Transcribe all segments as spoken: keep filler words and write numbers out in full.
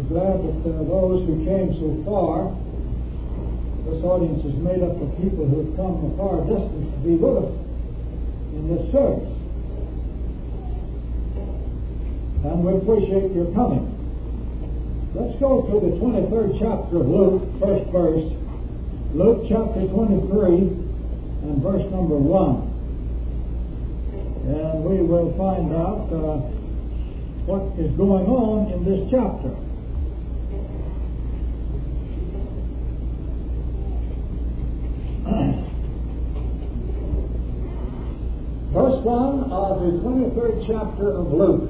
glad that uh, those who came so far, this audience is made up of people who have come a far distance to be with us in this service. And we appreciate your coming. Let's go to the twenty-third chapter of Luke, first verse. Luke chapter twenty-three and verse number one. And we will find out uh, what is going on in this chapter. Verse one of the twenty-third chapter of Luke.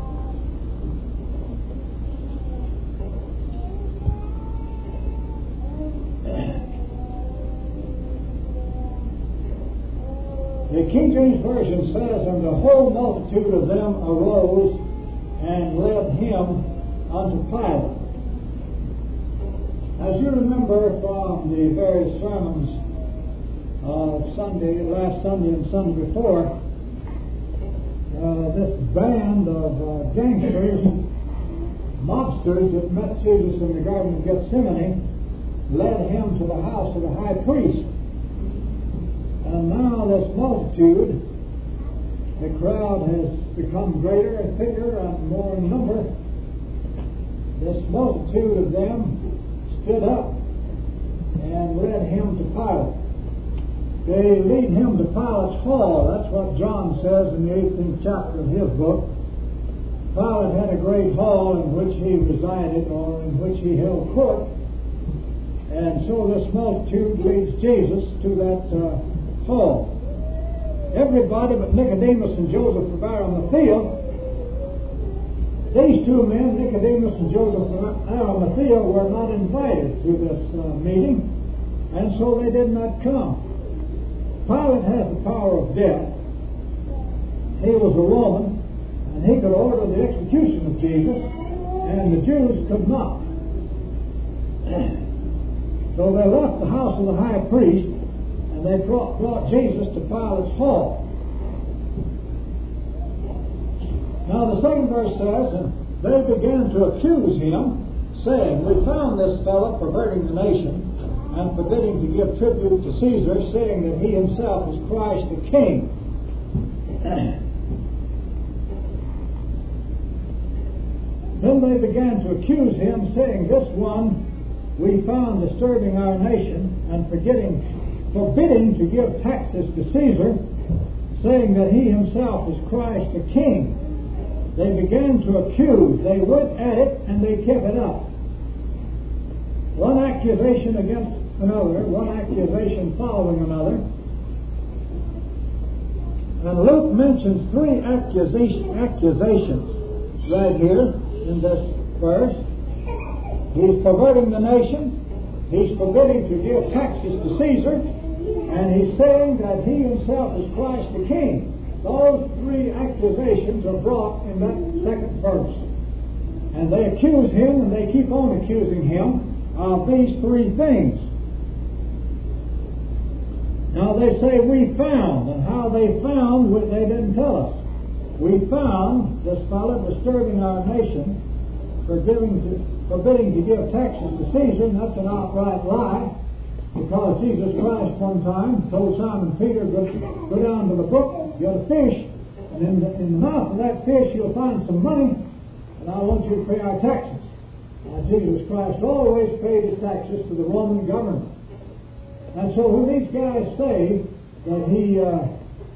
The King James Version says, "And the whole multitude of them arose and led him unto Pilate." As you remember from the various sermons of Sunday, last Sunday and Sunday before, uh, this band of uh, gangsters, mobsters that met Jesus in the Garden of Gethsemane, led him to the house of the high priest. And now this multitude, the crowd has become greater and bigger and more in number. This multitude of them stood up and led him to Pilate. They lead him to Pilate's hall. That's what John says in the eighteenth chapter of his book. Pilate had a great hall in which he resided, or in which he held court. And so this multitude leads Jesus to that uh, hall. Everybody but Nicodemus and Joseph were there on the field. These two men, Nicodemus and Joseph, there on the field, were not invited to this uh, meeting, and so they did not come. Pilate has the power of death. He was a Roman, and he could order the execution of Jesus, and the Jews could not. So they left the house of the high priest, and they brought, brought Jesus to Pilate's hall. Now the second verse says, "And they began to accuse him, saying, We found this fellow perverting the nation, and forbidding to give tribute to Caesar, saying that he himself is Christ the King." Then they began to accuse him, saying, "This one we found disturbing our nation, and forgetting, forbidding to give taxes to Caesar, saying that he himself is Christ the King." They began to accuse. They went at it, and they kept it up. One accusation against another, one accusation following another. And Luke mentions three accusation, accusations right here in this verse. He's perverting the nation, he's forbidding to give taxes to Caesar, and he's saying that he himself is Christ the King. Those three accusations are brought in that second verse. And they accuse him, and they keep on accusing him of these three things. Now they say, "We found," and how they found, they didn't tell us. "We found this fellow disturbing our nation, forbidding to, forbidding to give taxes to Caesar," and that's an outright lie, because Jesus Christ one time told Simon Peter, go, go down to the brook, get a fish, and in the, in the mouth of that fish you'll find some money, and I want you to pay our taxes. Now Jesus Christ always paid his taxes to the Roman government. And so when these guys say that he uh,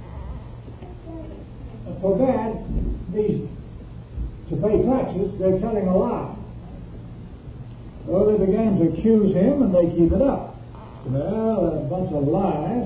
forbade these to pay taxes, they're telling a lie. So they began to accuse him, and they keep it up. Well, a bunch of lies.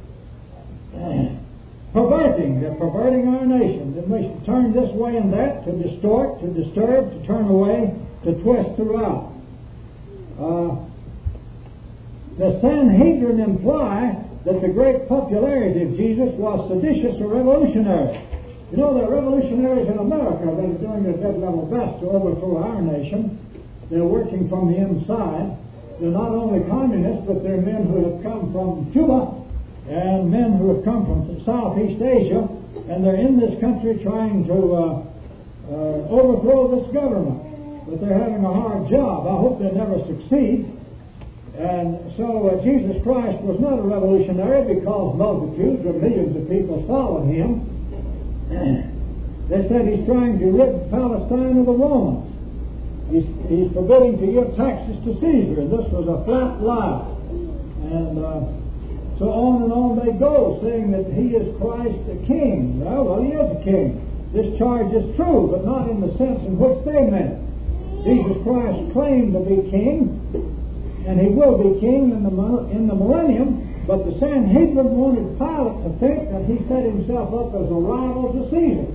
Perverting. They're perverting our nation. They must turn this way and that, to distort, to disturb, to turn away, to twist throughout. Uh, the Sanhedrin imply that the great popularity of Jesus was seditious or revolutionary. You know, there are revolutionaries in America that are doing their dead level best to overthrow our nation. They're working from the inside. They're not only communists, but they're men who have come from Cuba and men who have come from Southeast Asia, and they're in this country trying to uh, uh, overthrow this government. but they're having a hard job. I hope they never succeed. And so uh, Jesus Christ was not a revolutionary because multitudes or millions of people followed him. They said he's trying to rid Palestine of the Romans. He's, he's forbidding to give taxes to Caesar. This was a flat lie. And uh, so on and on they go, saying that he is Christ the King. Well, well, he is a king. This charge is true, but not in the sense in which they meant. Jesus Christ claimed to be king, and he will be king in the, in the millennium, but the Sanhedrin wanted Pilate to think that he set himself up as a rival to Caesar.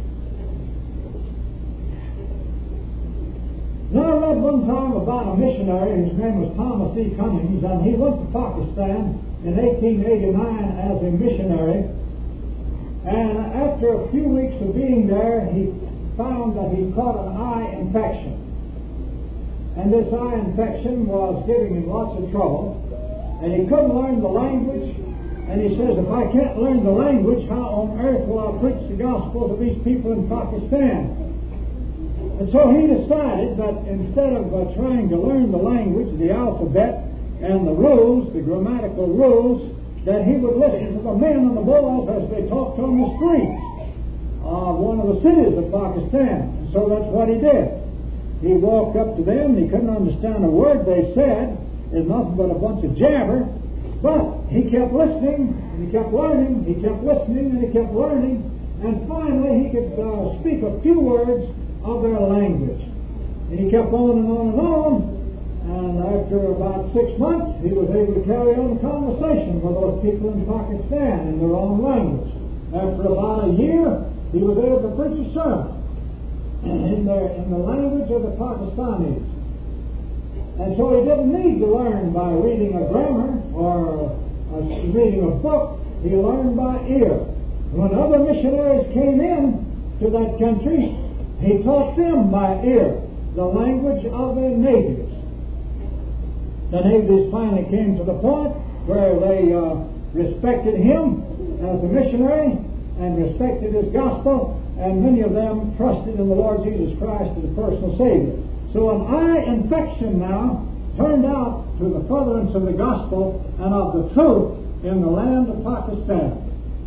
Now, I read one time about a missionary, his name was Thomas E. Cummings, and he went to Pakistan in eighteen eighty-nine as a missionary. And after a few weeks of being there, he found that he caught an eye infection. And this eye infection was giving him lots of trouble. And he couldn't learn the language. And he says, if I can't learn the language, how on earth will I preach the gospel to these people in Pakistan? And so he decided that instead of uh, trying to learn the language, the alphabet, and the rules, the grammatical rules, that he would listen to the men and the boys as they talked on the streets of one of the cities of Pakistan. And so that's what he did. He walked up to them, and he couldn't understand a word they said. It's nothing but a bunch of jabber. But he kept listening, and he kept learning, he kept listening, and he kept learning, and finally he could uh, speak a few words of their language. And he kept on and on and on, and after about six months he was able to carry on a conversation with those people in Pakistan in their own language. After about a year he was able to preach a sermon in, their, in the language of the Pakistanis. And so he didn't need to learn by reading a grammar or uh, reading a book. He learned by ear. When other missionaries came in to that country, he taught them by ear the language of the natives. The natives finally came to the point where they uh, respected him as a missionary and respected his gospel, and many of them trusted in the Lord Jesus Christ as a personal Savior. So an eye infection now turned out to the furtherance of the gospel and of the truth in the land of Pakistan.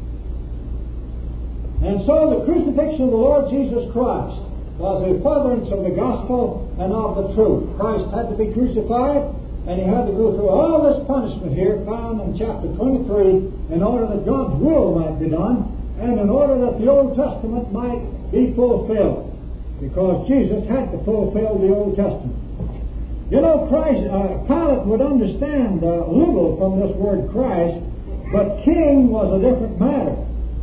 And so the crucifixion of the Lord Jesus Christ was a furtherance of the gospel and of the truth. Christ had to be crucified, and he had to go through all this punishment here found in chapter twenty-three in order that God's will might be done and in order that the Old Testament might be fulfilled, because Jesus had to fulfill the Old Testament. You know, Christ, uh, Pilate would understand uh, little from this word Christ, but king was a different matter.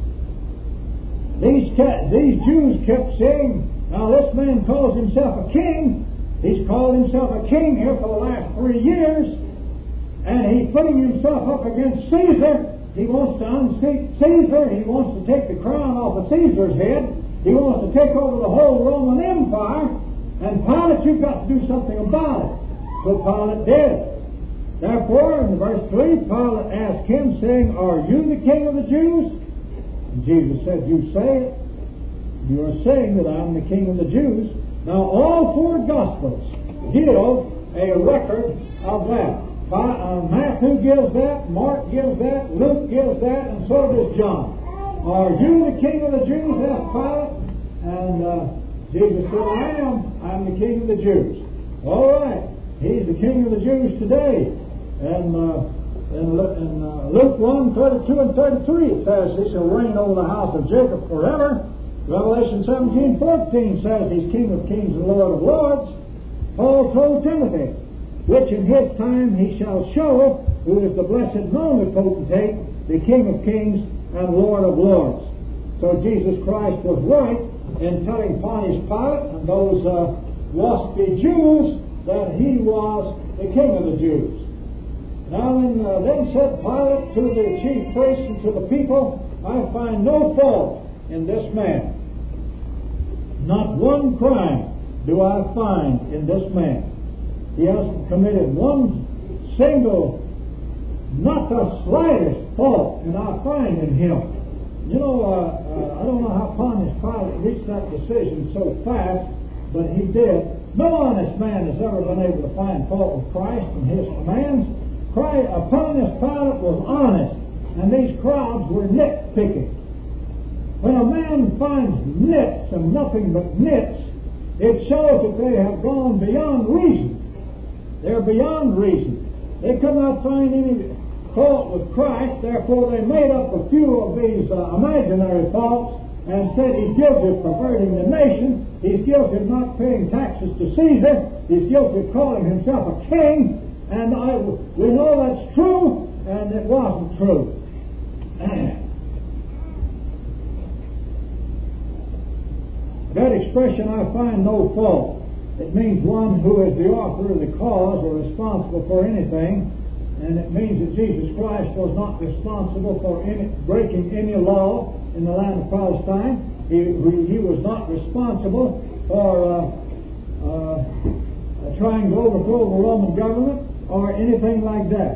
These, ca- these Jews kept saying, now this man calls himself a king. He's called himself a king here for the last three years, and he's putting himself up against Caesar. He wants to unseat Caesar. He wants to take the crown off of Caesar's head. He wants to take over the whole Roman Empire. And Pilate, you've got to do something about it. So Pilate did. Therefore, in verse three, Pilate asked him, saying, are you the king of the Jews? And Jesus said, you say it. You are saying that I'm the king of the Jews. Now, all four Gospels give a record of that. Uh, Matthew gives that, Mark gives that, Luke gives that, and so does John. Are you the king of the Jews? asked Pilate. And uh, Jesus said, I am. I'm the king of the Jews. All right. He's the king of the Jews today. And uh, in, in uh, Luke one, thirty-two and thirty-three, it says he shall reign over the house of Jacob forever. Revelation seventeen, fourteen says he's King of kings and Lord of lords. Paul told Timothy, which in his time he shall show who is the blessed and only potentate, the King of kings and Lord of lords. So Jesus Christ was right in telling Pontius Pilate and those uh, waspy Jews that he was the King of the Jews. Now then, uh, then said Pilate to the chief priests and to the people, I find no fault in this man. Not one crime do I find in this man. He hasn't committed one single, not the slightest fault, and I find in him. You know, uh, uh, I don't know how Pontius Pilate reached that decision so fast, but he did. No honest man has ever been able to find fault with Christ and his commands. Christ, Pontius Pilate was honest, and these crowds were nitpicking. When a man finds nits and nothing but nits, it shows that they have gone beyond reason. They're beyond reason. They could not find any fault with Christ, therefore they made up a few of these uh, imaginary faults and said he's guilty of perverting the nation, he's guilty of not paying taxes to Caesar, he's guilty of calling himself a king, and I, we know that's true, and it wasn't true. That expression, I find no fault, it means one who is the author of the cause or responsible for anything, and it means that Jesus Christ was not responsible for any, breaking any law in the land of Palestine. He, he was not responsible for uh, uh, trying to overthrow the Roman government or anything like that.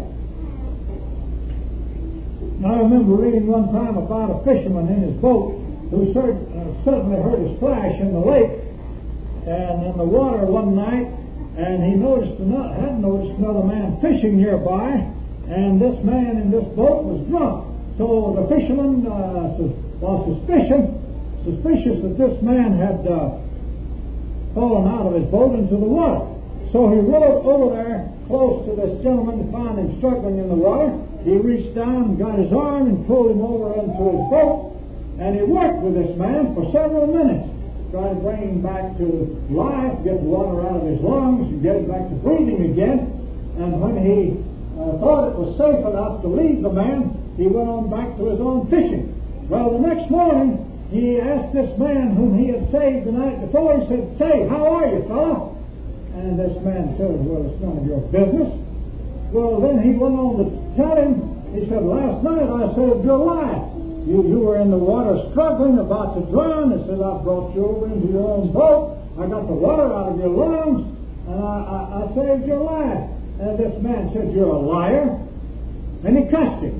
I remember reading one time about a fisherman in his boat who cert- uh, suddenly heard a splash in the lake and in the water one night, and he noticed another, had noticed another man fishing nearby, and this man in this boat was drunk. So the fisherman uh, was suspicion, suspicious that this man had uh, fallen out of his boat into the water. So he rowed over there close to this gentleman to find him struggling in the water. He reached down and got his arm and pulled him over into his boat, and he worked with this man for several minutes, trying to bring him back to life, get the water out of his lungs, and get him back to breathing again. And when he uh, thought it was safe enough to leave the man, he went on back to his own fishing. Well, the next morning, he asked this man whom he had saved the night before, he said, "Say, how are you, fellow?" And this man said, "Well, it's none of your business." Well, then he went on to tell him, he said, "Last night I saved your life. You, you were in the water struggling, about to drown. He said, I brought you over into your own boat. I got the water out of your lungs, and I, I, I saved your life." And this man said, "You're a liar." And he cussed him.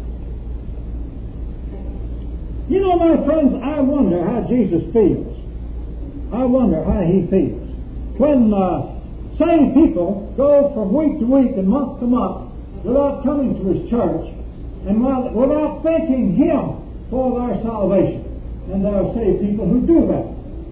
You know, my friends, I wonder how Jesus feels. I wonder how he feels. When uh, saved people go from week to week and month to month without coming to his church, and without thanking him for their salvation. And there are saved people who do that.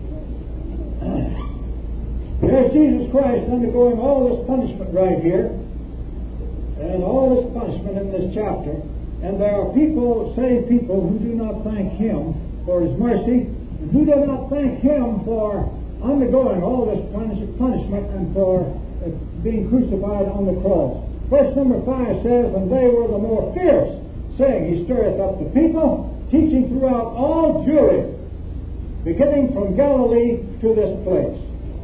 There's Jesus Christ undergoing all this punishment right here, and all this punishment in this chapter, and there are people, saved people, who do not thank him for his mercy, and who do not thank him for undergoing all this punishment and for uh, being crucified on the cross. Verse number five says, "And they were the more fierce, saying, He stirreth up the people, teaching throughout all Judea, beginning from Galilee to this place."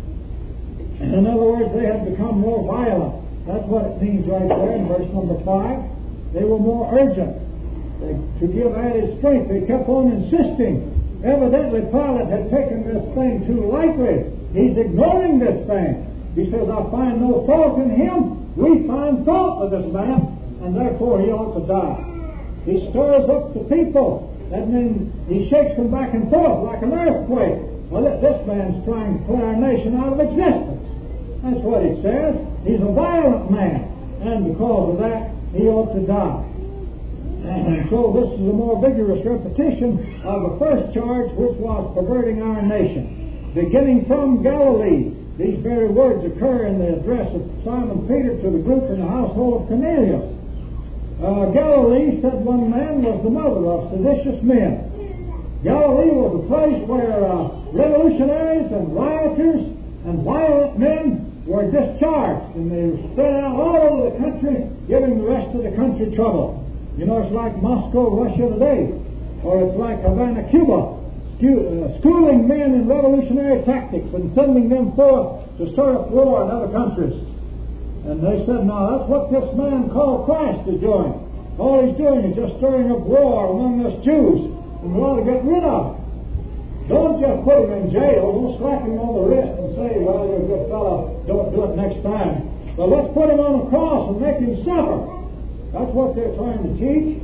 In other words, they had become more violent. That's what it means right there in verse number five. They were more urgent. They, to give added strength, they kept on insisting. Evidently, Pilate had taken this thing too lightly. He's ignoring this thing. He says, "I find no fault in him." We find fault with this man, and therefore he ought to die. He stirs up the people. That means he shakes them back and forth like an earthquake. Well, this man's trying to put our nation out of existence. That's what it says. He's a violent man, and because of that, he ought to die. And so this is a more vigorous repetition of the first charge, which was perverting our nation. Beginning from Galilee, these very words occur in the address of Simon Peter to the group in the household of Cornelius. Uh, Galilee, said one man, was the mother of seditious men. Galilee was a place where uh, revolutionaries and rioters and violent men were discharged, and they were spread out all over the country, giving the rest of the country trouble. You know, it's like Moscow, Russia today, or it's like Havana, Cuba, scu- uh, schooling men in revolutionary tactics and sending them forth to stir up war in other countries. And they said, "Now that's what this man called Christ is doing. All he's doing is just stirring up war among us Jews, and we ought to get rid of it. Don't just put him in jail. Don't slap him on the wrist and say, 'Well, you're a good fellow, don't do it next time.' But let's put him on a cross and make him suffer." That's what they're trying to teach.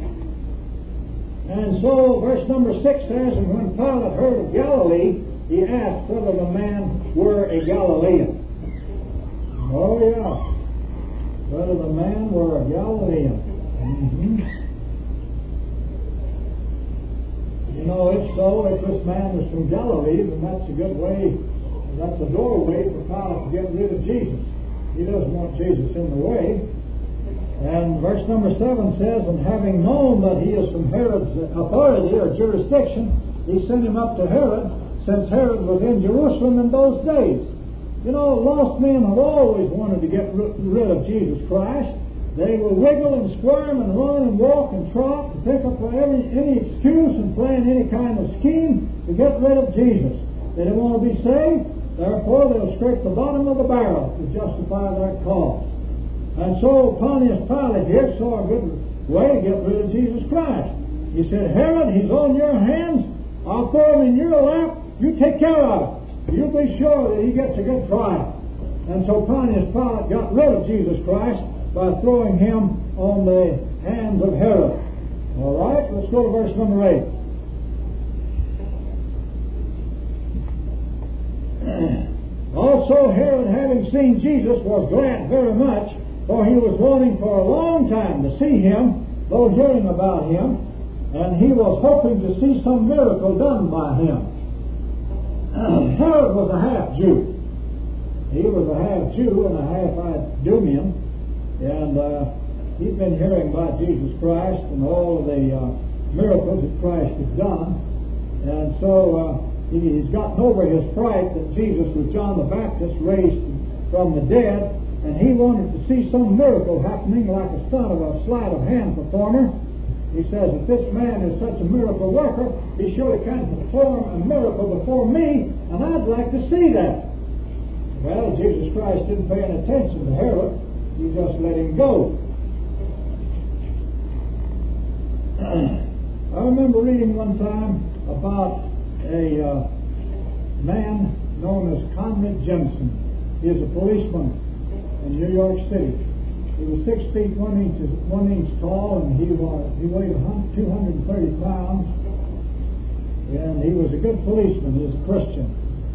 And so verse number six says, "And when Pilate heard of Galilee, he asked whether the man were a Galilean." the men were Galilean. Mm-hmm. You know, if so, if this man was from Galilee, then that's a good way, that's a doorway for Pilate to get rid of Jesus. He doesn't want Jesus in the way. And verse number seven says, and having known that he is from Herod's authority or jurisdiction, he sent him up to Herod, since Herod was in Jerusalem in those days. You know, lost men have always wanted to get rid of Jesus Christ. They will wiggle and squirm and run and walk and trot and pick up every, any excuse and plan any kind of scheme to get rid of Jesus. They don't want to be saved, therefore they'll scrape the bottom of the barrel to justify their cause. And so Pontius Pilate here saw a good way to get rid of Jesus Christ. He said, Herod, he's on your hands. I'll throw him in your lap. You take care of it. You be sure that he gets a good trial. And so Pontius Pilate got rid of Jesus Christ by throwing him on the hands of Herod. All right, let's go to verse number eight. Also Herod, having seen Jesus, was glad very much, for he was wanting for a long time to see him, though hearing about him, and he was hoping to see some miracle done by him. Herod was a half-Jew. He was a half-Jew and a half-Idumean. And uh, he'd been hearing about Jesus Christ and all of the uh, miracles that Christ had done. And so uh, he, he's gotten over his fright that Jesus was John the Baptist raised from the dead. And he wanted to see some miracle happening like a son of a sleight of hand performer. He says, if this man is such a miracle worker, he surely can perform a miracle before me, and I'd like to see that. Well, Jesus Christ didn't pay any attention to Herod. He just let him go. I remember reading one time about a uh, man known as Conrad Jensen. He was a policeman in New York City. He was six feet one inch one inch tall, and he was he weighed two hundred thirty pounds. And he was a good policeman. He was a Christian.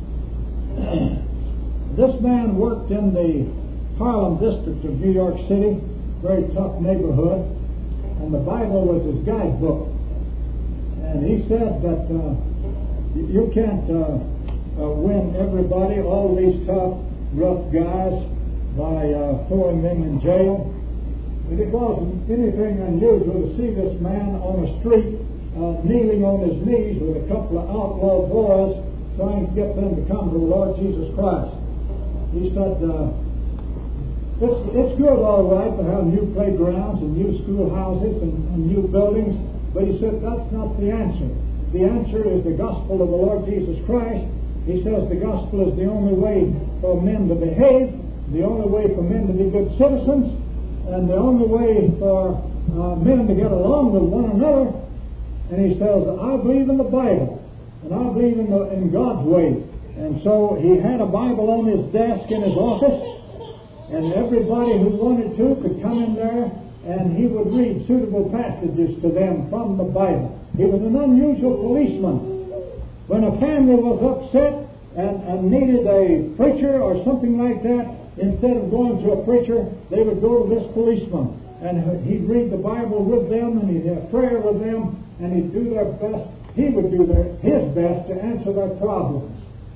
This man worked in the Harlem district of New York City, very tough neighborhood, and the Bible was his guidebook. And he said that uh, you can't uh, uh, win everybody, all these tough, rough guys, by uh, throwing them in jail. But it wasn't anything unusual to see this man on the street uh, kneeling on his knees with a couple of outlaw boys trying to get them to come to the Lord Jesus Christ. He said, uh, it's, it's good, all right, to have new playgrounds and new schoolhouses and, and new buildings, but he said that's not the answer. The answer is the gospel of the Lord Jesus Christ. He says the gospel is the only way for men to behave, the only way for men to be good citizens, and the only way for uh, men to get along with one another. And he says, I believe in the Bible, and I believe in, the, in God's way. And so he had a Bible on his desk in his office, and everybody who wanted to could come in there, and he would read suitable passages to them from the Bible. He was an unusual policeman. When a family was upset and, and needed a preacher or something like that, instead of going to a preacher, they would go to this policeman. And he'd read the Bible with them, and he'd have prayer with them, and he'd do their best. He would do their, his best to answer their problems.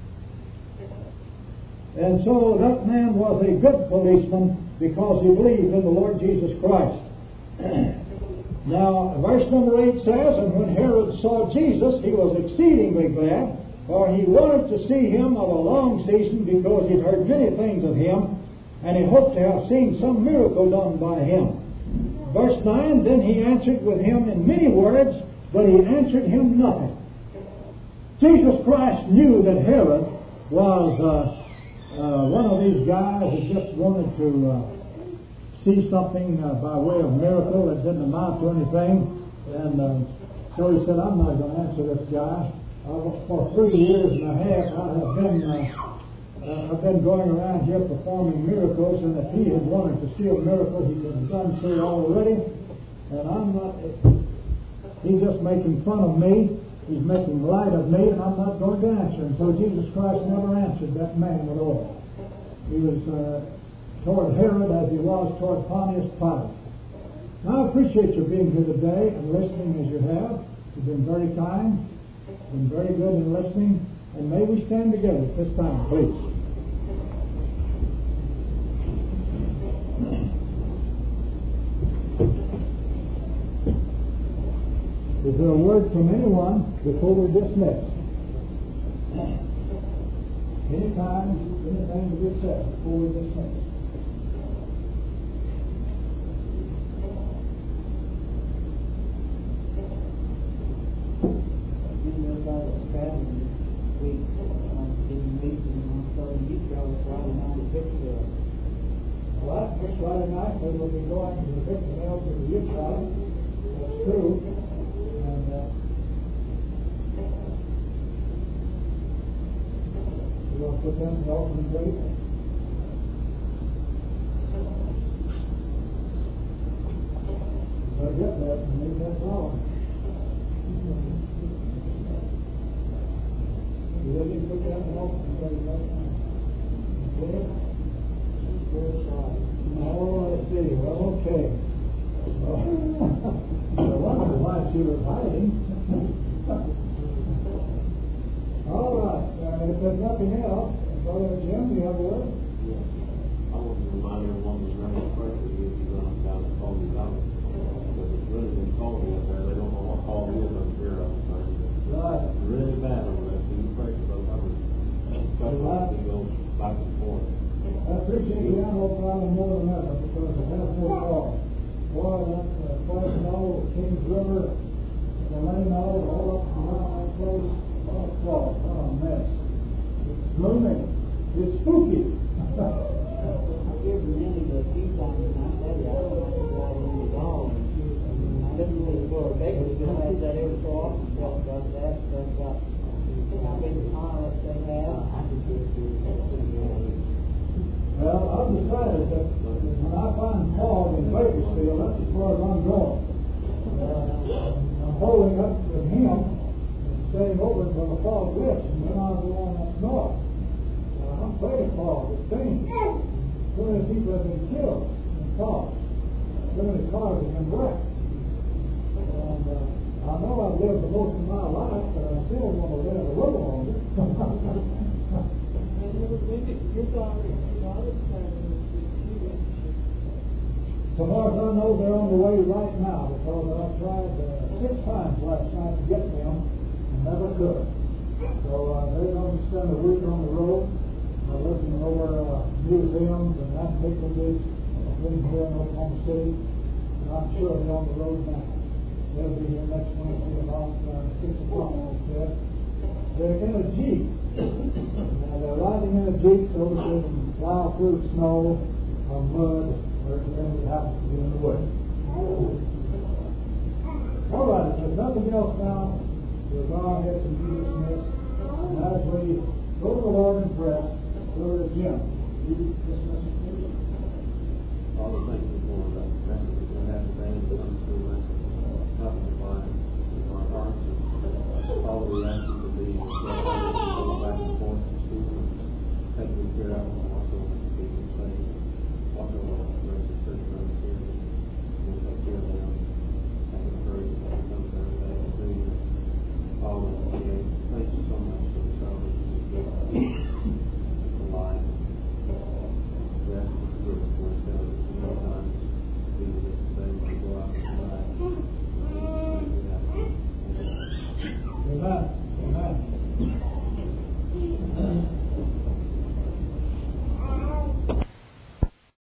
And so that man was a good policeman because he believed in the Lord Jesus Christ. Now, verse number eight says, and when Herod saw Jesus, he was exceedingly glad, for he wanted to see him of a long season, because he'd heard many things of him, and he hoped to have seen some miracle done by him. Verse nine, then he answered with him in many words, but he answered him nothing. Jesus Christ knew that Herod was uh, uh, one of these guys who just wanted to uh, see something uh, by way of miracle that didn't amount to anything. And uh, so he said, I'm not going to answer this guy. Uh, for three years and a half, I have been uh, uh, I've been going around here performing miracles, and if he had wanted to see a miracle, he could have done so already. And I'm not. He's just making fun of me. He's making light of me, and I'm not going to answer. And so Jesus Christ never answered that man at all. He was uh, toward Herod as he was toward Pontius Pilate. Now, I appreciate your being here today and listening as you have. You've been very kind, been very good in listening, and may we stand together at this time, please. Is there a word from anyone before we dismiss? Anytime, anything to be said before we dismiss? About a traveling this week, um, didn't meet them on Southern Beach Travel Friday night at Victorville. Well, that's this Friday night, we will be going to the Victor Hill to the youth rally. That's true. And, uh, you want to put them in the opening date? Better get that and make that going. You ready to put that in the opening date right now? Okay? Oh, I see. Well, okay. I wonder why she was hiding. All right. Uh, if there's nothing else, Brother Jim, do you have a word? Yes. I want to remind everyone who's running prayer for you if you run down to Colby Valley. Because it's really been cold up there. They don't know what fall is up here all the time. Right. It's really bad over there. So you pray for those numbers. Especially as it goes back and forth. I appreciate you on Oak Island more than ever because it has no call. Boy, that uh, place knoll, Kings River, the Lane knoll, all up and around that place, what a fall, what a mess. It's gloomy. It's spooky. I've given Mindy a few times, and I tell you, I don't like to drive Mindy at all. I didn't really go to Bakersfield, I had that every so often, talk about that, talk about how big the pilots they have. Well, I've decided that when I find fog in Bakersfield, that's as far as I'm going. Uh, I'm holding up with him and staying over until the fog lifts, and then I'll go on up north. Uh, I'm afraid of fog. It's dangerous. So many people have been killed in fog. So many cars have been wrecked. And uh, I know I've lived the most of my life, but I still want to live a little longer. So far as I know, they're on the way right now because I tried uh, six times last night to get them and never could. So uh, they're going to spend a week on the road uh, looking over uh, museums and antique things here in Oklahoma City. And I'm sure they're on the road now. They'll be here next Wednesday about uh, six o'clock, they said. They're in a Jeep. Now they're riding in a Jeep so that they can plow through snow or mud or anything that happens to be in the way. All right, if there's nothing else now, we'll go ahead and be dismissed. And as we go to the Lord in prayer, go to Jim. You dismiss us, please. Father, thank you for the message that has been come through us. Nothing divine in our hearts. Father, we ask you to be going back and forth to school and take good care of them also.